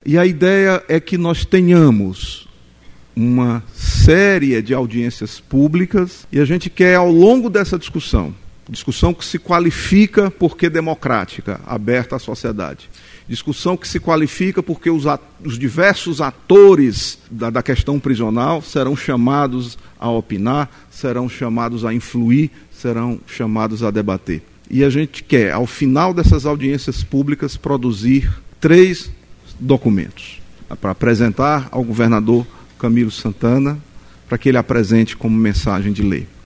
E a ideia é que nós tenhamos uma série de audiências públicas e a gente quer, ao longo dessa discussão que se qualifica porque democrática, aberta à sociedade, discussão que se qualifica porque os diversos atores da questão prisional serão chamados a opinar, serão chamados a influir, serão chamados a debater. E a gente quer, ao final dessas audiências públicas, produzir 3 documentos para apresentar ao governador Camilo Santana, para que ele apresente como mensagem de lei.